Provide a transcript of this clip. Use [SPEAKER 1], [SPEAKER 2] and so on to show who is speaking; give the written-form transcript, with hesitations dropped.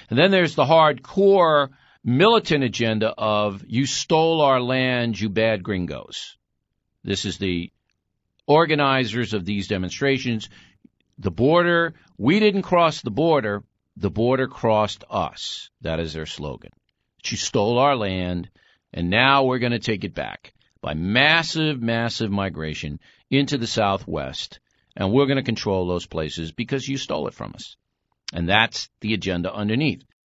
[SPEAKER 1] And then there's the hardcore militant agenda of you stole our land, you bad gringos. This is the organizers of these demonstrations. The border, we didn't cross the border crossed us. That is their slogan. You stole our land, and now we're going to take it back by massive, massive migration into the Southwest, and we're going to control those places because you stole it from us. And that's the agenda underneath.